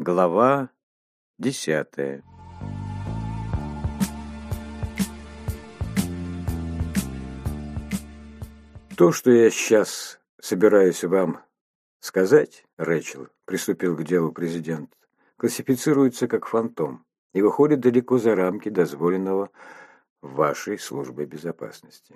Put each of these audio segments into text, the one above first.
Глава 10. То, что я сейчас собираюсь вам сказать, Рэчел, приступил к делу президент, классифицируется как фантом и выходит далеко за рамки дозволенного вашей службой безопасности.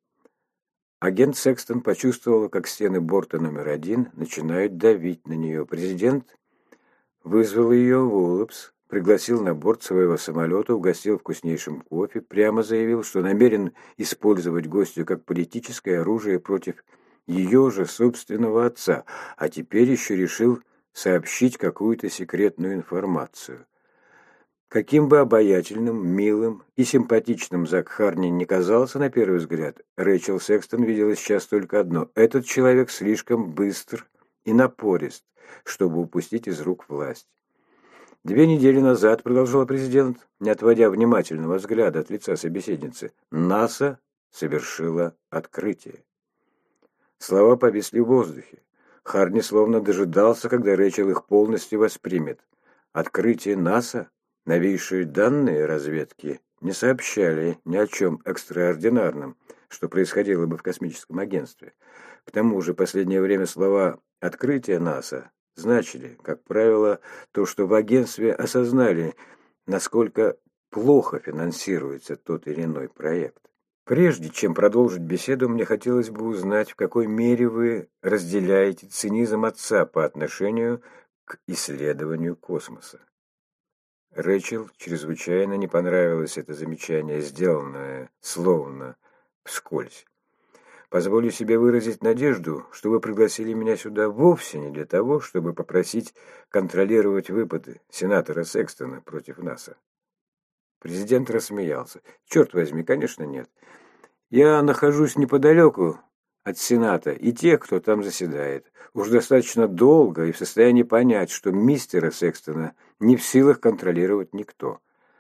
Агент Секстон почувствовала, как стены борта номер 1 начинают давить на нее. Президент вызвал ее в Уиллопс, пригласил на борт своего самолета, угостил вкуснейшим кофе, прямо заявил, что намерен использовать гостью как политическое оружие против ее же собственного отца, а теперь еще решил сообщить какую-то секретную информацию. Каким бы обаятельным, милым и симпатичным Зак Харни не казался на первый взгляд, Рэчел Секстон видела сейчас только одно: этот человек слишком быстр и напорист, чтобы упустить из рук власть. 2 недели назад, продолжал президент, не отводя внимательного взгляда от лица собеседницы, НАСА совершила открытие. Слова повисли в воздухе. Харни словно дожидался, когда Рэчел их полностью воспримет. Открытие НАСА? Новейшие данные разведки не сообщали ни о чем экстраординарном, что происходило бы в космическом агентстве. К тому же, в последнее время слова «открытие НАСА» значили, как правило, то, что в агентстве осознали, насколько плохо финансируется тот или иной проект. Прежде чем продолжить беседу, мне хотелось бы узнать, в какой мере вы разделяете цинизм отца по отношению к исследованию космоса. Рэчел чрезвычайно не понравилось это замечание, сделанное словно вскользь. Позволю себе выразить надежду, что вы пригласили меня сюда вовсе не для того, чтобы попросить контролировать выпады сенатора Секстона против НАСА. Президент рассмеялся. Черт возьми, конечно, нет. Я нахожусь неподалеку от Сената и тех, кто там заседает. Уж достаточно долго и в состоянии понять, что мистера Секстона не в силах контролировать никто.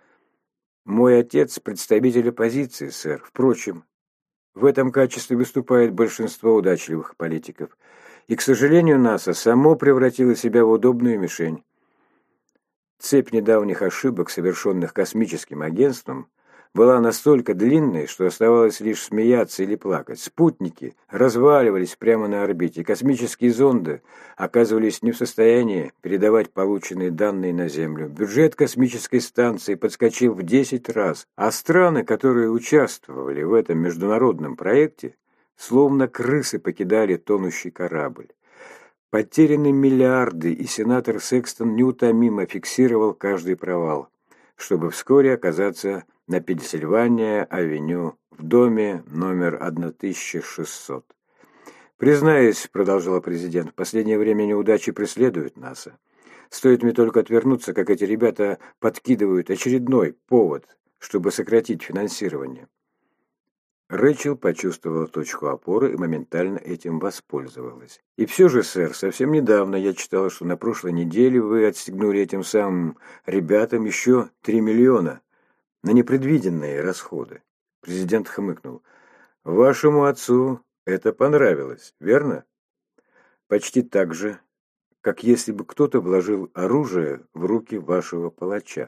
Мой отец – представитель оппозиции, сэр. Впрочем, в этом качестве выступает большинство удачливых политиков. И, к сожалению, НАСА само превратило себя в удобную мишень. Цепь недавних ошибок, совершенных космическим агентством, была настолько длинной, что оставалось лишь смеяться или плакать. Спутники разваливались прямо на орбите, космические зонды оказывались не в состоянии передавать полученные данные на Землю. Бюджет космической станции подскочил в 10 раз, а страны, которые участвовали в этом международном проекте, словно крысы покидали тонущий корабль. Потеряны миллиарды, и сенатор Секстон неутомимо фиксировал каждый провал, чтобы вскоре оказаться на Пенсильвания-авеню в доме номер 1600. «Признаюсь, — продолжал президент, — в последнее время неудачи преследуют НАСА. Стоит мне только отвернуться, как эти ребята подкидывают очередной повод, чтобы сократить финансирование». Рэчел почувствовала точку опоры и моментально этим воспользовалась. «И все же, сэр, совсем недавно я читала, что на прошлой неделе вы отстегнули этим самым ребятам еще 3 миллиона на непредвиденные расходы». Президент хмыкнул. «Вашему отцу это понравилось, верно? Почти так же, как если бы кто-то вложил оружие в руки вашего палача.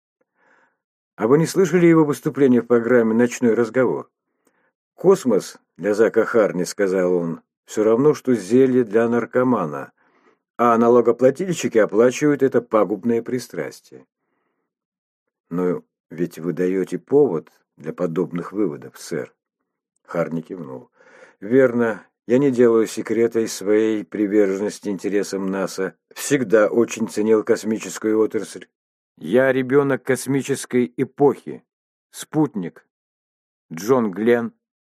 А вы не слышали его выступления в программе «Ночной разговор»? «Космос для Зака Харни, — сказал он, — все равно, что зелье для наркомана, а налогоплательщики оплачивают это пагубное пристрастие». «Но ведь вы даете повод для подобных выводов, сэр». Харни кивнул. «Верно. Я не делаю секрета из своей приверженности интересам НАСА. Всегда очень ценил космическую отрасль. Я ребенок космической эпохи. Спутник. Джон Гленн.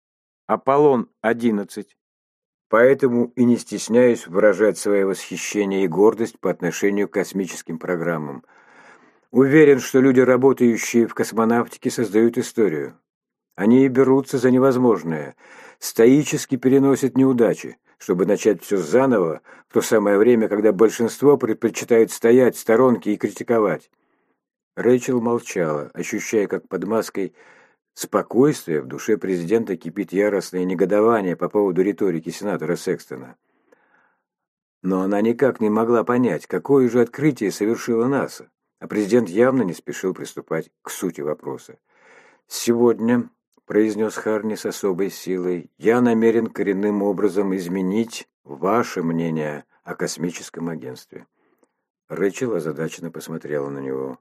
Аполлон-11. Поэтому и не стесняюсь выражать свое восхищение и гордость по отношению к космическим программам. Уверен, что люди, работающие в космонавтике, создают историю. Они и берутся за невозможное, стоически переносят неудачи, чтобы начать все заново в то самое время, когда большинство предпочитают стоять в сторонке и критиковать». Рэчел молчала, ощущая, как под маской спокойствия в душе президента кипит яростное негодование по поводу риторики сенатора Секстона. Но она никак не могла понять, какое же открытие совершила НАСА, а президент явно не спешил приступать к сути вопроса. «Сегодня», — произнес Харни с особой силой, — «я намерен коренным образом изменить ваше мнение о космическом агентстве». Рэчел озадаченно посмотрела на него.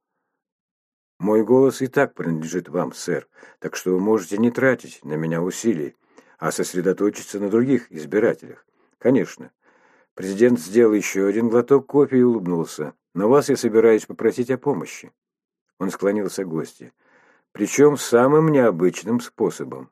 «Мой голос и так принадлежит вам, сэр, так что вы можете не тратить на меня усилий, а сосредоточиться на других избирателях. Конечно». Президент сделал еще один глоток кофе и улыбнулся. «Но вас я собираюсь попросить о помощи». Он склонился к гостю. «Причем самым необычным способом».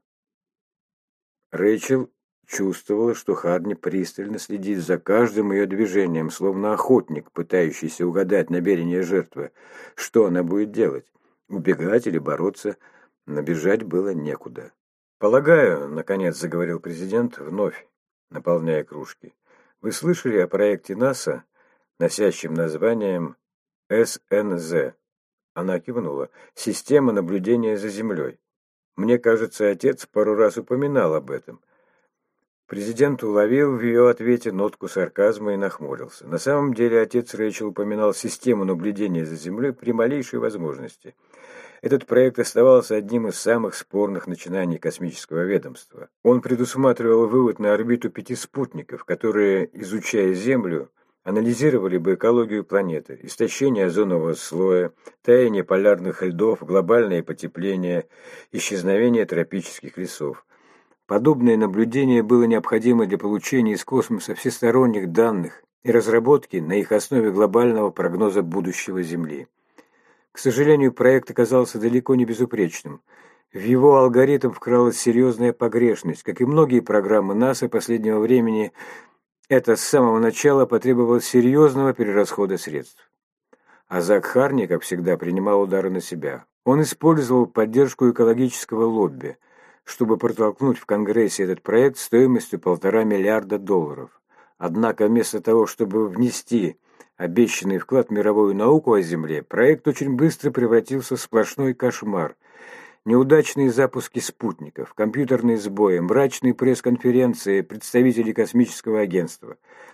Рэйчел чувствовала, что Харни пристально следит за каждым ее движением, словно охотник, пытающийся угадать намерение жертвы. Что она будет делать? Убегать или бороться? Но бежать было некуда. «Полагаю, — наконец заговорил президент, вновь наполняя кружки, — вы слышали о проекте НАСА, носящем названием СНЗ?» Она кивнула. «Система наблюдения за Землей. Мне кажется, отец пару раз упоминал об этом». Президент уловил в ее ответе нотку сарказма и нахмурился. На самом деле отец Рэйчел упоминал систему наблюдения за Землей при малейшей возможности. Этот проект оставался одним из самых спорных начинаний космического ведомства. Он предусматривал вывод на орбиту 5 спутников, которые, изучая Землю, анализировали бы экологию планеты, истощение озонового слоя, таяние полярных льдов, глобальное потепление, исчезновение тропических лесов. Подобное наблюдение было необходимо для получения из космоса всесторонних данных и разработки на их основе глобального прогноза будущего Земли. К сожалению, проект оказался далеко не безупречным. В его алгоритм вкралась серьезная погрешность. Как и многие программы НАСА последнего времени, это с самого начала потребовало серьезного перерасхода средств. А Зак Харни, как всегда, принимал удары на себя. Он использовал поддержку экологического лобби, чтобы протолкнуть в Конгрессе этот проект стоимостью $1,5 миллиарда. Однако вместо того, чтобы внести обещанный вклад в мировую науку о Земле, проект очень быстро превратился в сплошной кошмар. Неудачные запуски спутников, компьютерные сбои, мрачные пресс-конференции представителей космического агентства.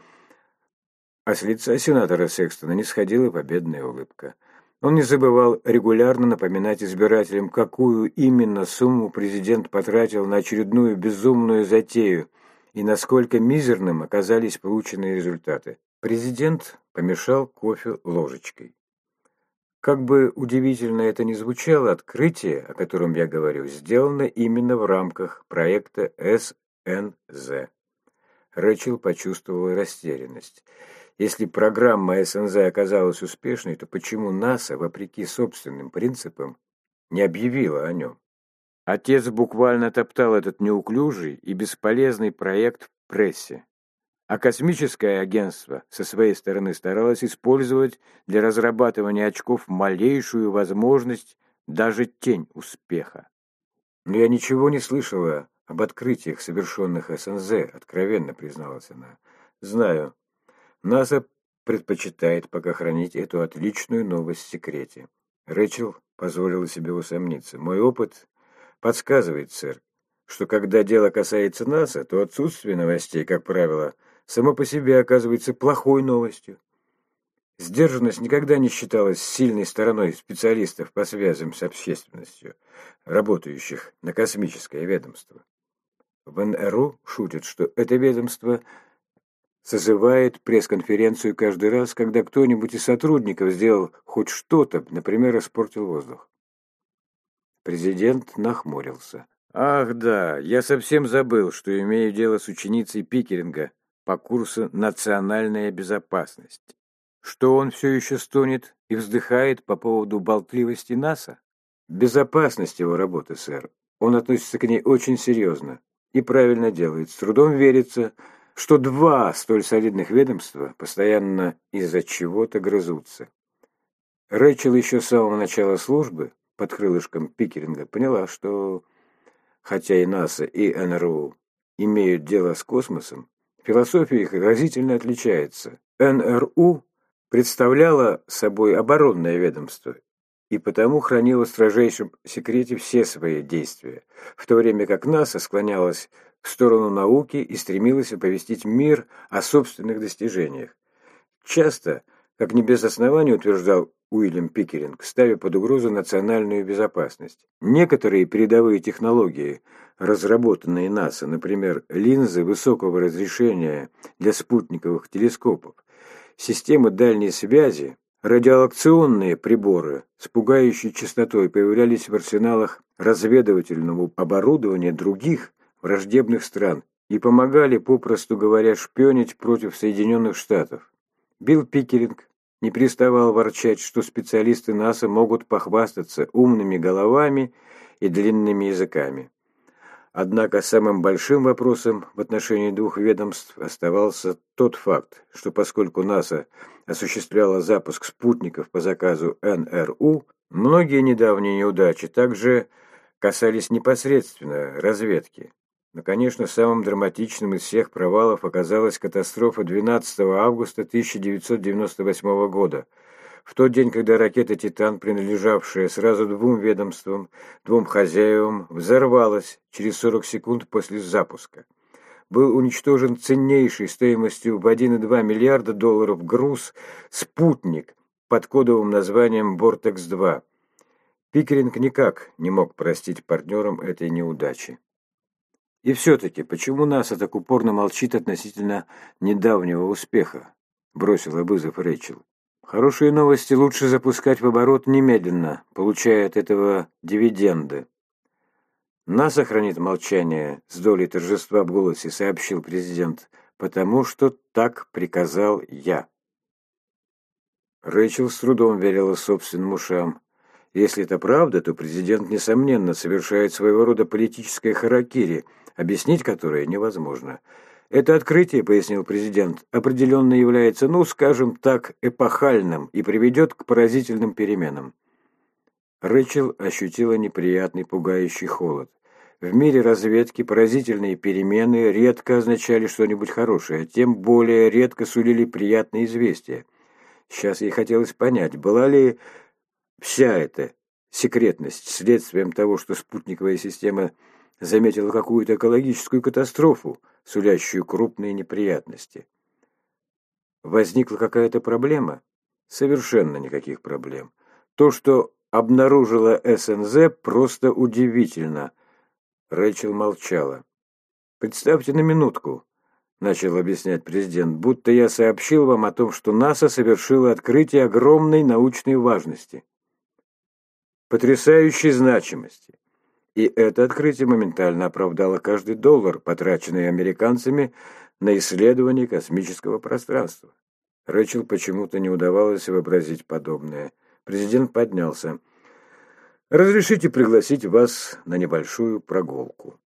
А с лица сенатора Секстона не сходила победная улыбка. Он не забывал регулярно напоминать избирателям, какую именно сумму президент потратил на очередную безумную затею и насколько мизерным оказались полученные результаты. Президент помешал кофе ложечкой. Как бы удивительно это ни звучало, открытие, о котором я говорю, сделано именно в рамках проекта СНЗ. Рэчел почувствовала растерянность. Если программа СНЗ оказалась успешной, то почему НАСА, вопреки собственным принципам, не объявила о нем? Отец буквально топтал этот неуклюжий и бесполезный проект в прессе. А космическое агентство со своей стороны старалось использовать для разрабатывания очков малейшую возможность, даже тень успеха. «Но я ничего не слышала об открытиях, совершенных СНЗ», — откровенно призналась она. «Знаю. НАСА предпочитает пока хранить эту отличную новость в секрете». Рэчел позволила себе усомниться. «Мой опыт подсказывает, сэр, что когда дело касается НАСА, то отсутствие новостей, как правило, само по себе оказывается плохой новостью. Сдержанность никогда не считалась сильной стороной специалистов по связям с общественностью, работающих на космическое ведомство. В НРУ шутят, что это ведомство созывает пресс-конференцию каждый раз, когда кто-нибудь из сотрудников сделал хоть что-то, например, испортил воздух. Президент нахмурился. «Ах да, я совсем забыл, что имею дело с ученицей Пикеринга по курсу «Национальная безопасность». Что он все еще стонет и вздыхает по поводу болтливости НАСА? Безопасность его работы, сэр. Он относится к ней очень серьезно и правильно делает. С трудом верится, что два столь солидных ведомства постоянно из-за чего-то грызутся. Рэчел еще с самого начала службы под крылышком Пикеринга поняла, что, хотя и НАСА, и НРУ имеют дело с космосом, философия их разительно отличается. НРУ представляла собой оборонное ведомство и потому хранила в строжайшем секрете все свои действия, в то время как НАСА склонялась в сторону науки и стремилась оповестить мир о собственных достижениях. Часто, как не без основания утверждал Уильям Пикеринг, ставя под угрозу национальную безопасность. Некоторые передовые технологии, разработанные НАСА, например, линзы высокого разрешения для спутниковых телескопов, системы дальней связи, радиолокационные приборы с пугающей частотой появлялись в арсеналах разведывательного оборудования других враждебных стран и помогали, попросту говоря, шпионить против Соединенных Штатов. Билл Пикеринг не переставал ворчать, что специалисты НАСА могут похвастаться умными головами и длинными языками. Однако самым большим вопросом в отношении двух ведомств оставался тот факт, что поскольку НАСА осуществляла запуск спутников по заказу НРУ, многие недавние неудачи также касались непосредственно разведки. Но, конечно, самым драматичным из всех провалов оказалась катастрофа 12 августа 1998 года. В тот день, когда ракета «Титан», принадлежавшая сразу двум ведомствам, двум хозяевам, взорвалась через 40 секунд после запуска. Был уничтожен ценнейший стоимостью в 1,2 миллиарда долларов груз «Спутник» под кодовым названием «Бортекс-2». Пикеринг никак не мог простить партнерам этой неудачи. И все-таки, почему НАСА так упорно молчит относительно недавнего успеха? Бросила вызов Рэйчел. Хорошие новости лучше запускать в оборот немедленно, получая от этого дивиденды. НАСА хранит молчание, с долей торжества в голосе сообщил президент, потому что так приказал я. Рэйчел с трудом верила собственным ушам. Если это правда, то президент, несомненно, совершает своего рода политическое харакири, объяснить которое невозможно. Это открытие, пояснил президент, определенно является, скажем так, эпохальным и приведет к поразительным переменам. Рэйчел ощутила неприятный, пугающий холод. В мире разведки поразительные перемены редко означали что-нибудь хорошее, а тем более редко сулили приятные известия. Сейчас ей хотелось понять, была ли вся эта секретность следствием того, что спутниковая система заметила какую-то экологическую катастрофу, сулящую крупные неприятности. Возникла какая-то проблема? Совершенно никаких проблем. То, что обнаружила СНЗ, просто удивительно. Рэйчел молчала. «Представьте на минутку», — начал объяснять президент, «будто я сообщил вам о том, что НАСА совершило открытие огромной научной важности, потрясающей значимости. И это открытие моментально оправдало каждый доллар, потраченный американцами на исследование космического пространства». Рэйчел почему-то не удавалось вообразить подобное. Президент поднялся. «Разрешите пригласить вас на небольшую прогулку».